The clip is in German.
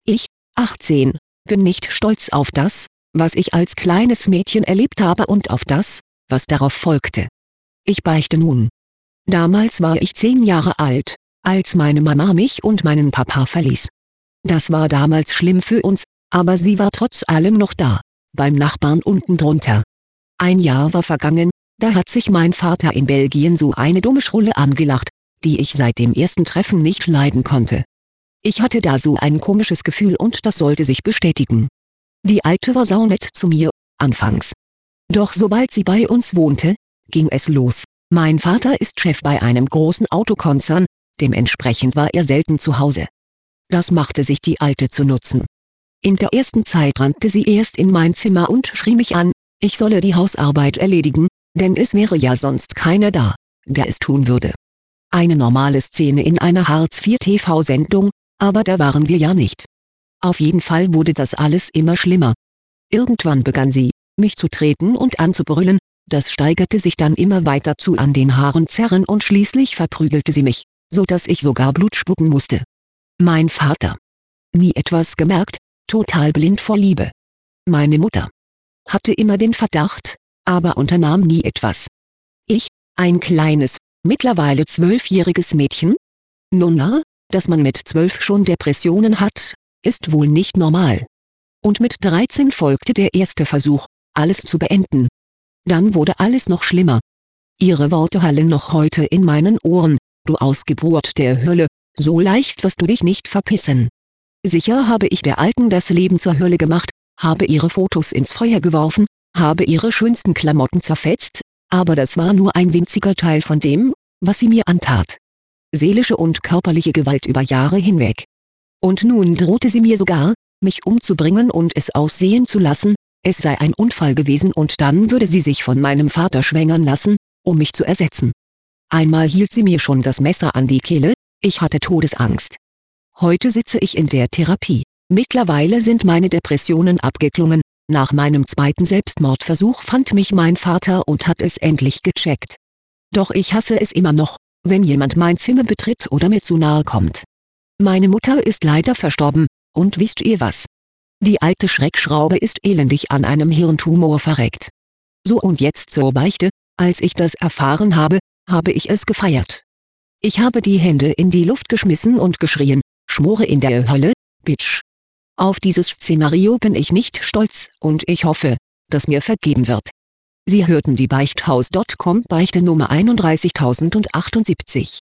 Ich, 18, bin nicht stolz auf das, was ich als kleines Mädchen erlebt habe und auf das, was darauf folgte. Ich beichte nun. Damals war ich 10 Jahre alt, als meine Mama mich und meinen Papa verließ. Das war damals schlimm für uns, aber sie war trotz allem noch da, beim Nachbarn unten drunter. Ein Jahr war vergangen, da hat sich mein Vater in Belgien so eine dumme Schrulle angelacht, die ich seit dem ersten Treffen nicht leiden konnte. Ich hatte da so ein komisches Gefühl und das sollte sich bestätigen. Die Alte war saunett zu mir, anfangs. Doch sobald sie bei uns wohnte, ging es los. Mein Vater ist Chef bei einem großen Autokonzern, dementsprechend war er selten zu Hause. Das machte sich die Alte zu Nutzen. In der ersten Zeit rannte sie erst in mein Zimmer und schrie mich an, ich solle die Hausarbeit erledigen, denn es wäre ja sonst keiner da, der es tun würde. Eine normale Szene in einer Hartz-IV-TV-Sendung, aber da waren wir ja nicht. Auf jeden Fall wurde das alles immer schlimmer. Irgendwann begann sie, mich zu treten und anzubrüllen, das steigerte sich dann immer weiter zu an den Haaren zerren und schließlich verprügelte sie mich, so dass ich sogar Blut spucken musste. Mein Vater. Nie etwas gemerkt, total blind vor Liebe. Meine Mutter. Hatte immer den Verdacht, aber unternahm nie etwas. Ich, ein kleines, mittlerweile 12-jähriges Mädchen? Nun na, dass man mit 12 schon Depressionen hat, ist wohl nicht normal. Und mit 13 folgte der erste Versuch, alles zu beenden. Dann wurde alles noch schlimmer. Ihre Worte hallen noch heute in meinen Ohren, du Ausgeburt der Hölle, so leicht wirst du dich nicht verpissen. Sicher habe ich der Alten das Leben zur Hölle gemacht, habe ihre Fotos ins Feuer geworfen, habe ihre schönsten Klamotten zerfetzt, aber das war nur ein winziger Teil von dem, was sie mir antat. Seelische und körperliche Gewalt über Jahre hinweg. Und nun drohte sie mir sogar, mich umzubringen und es aussehen zu lassen, es sei ein Unfall gewesen und dann würde sie sich von meinem Vater schwängern lassen, um mich zu ersetzen. Einmal hielt sie mir schon das Messer an die Kehle, ich hatte Todesangst. Heute sitze ich in der Therapie. Mittlerweile sind meine Depressionen abgeklungen, nach meinem zweiten Selbstmordversuch fand mich mein Vater und hat es endlich gecheckt. Doch ich hasse es immer noch, wenn jemand mein Zimmer betritt oder mir zu nahe kommt. Meine Mutter ist leider verstorben, und wisst ihr was? Die alte Schreckschraube ist elendig an einem Hirntumor verreckt. So und jetzt zur Beichte, als ich das erfahren habe, habe ich es gefeiert. Ich habe die Hände in die Luft geschmissen und geschrien, schmore in der Hölle, Bitch. Auf dieses Szenario bin ich nicht stolz und ich hoffe, dass mir vergeben wird. Sie hörten die Beichthaus.com Beichte Nummer 31078.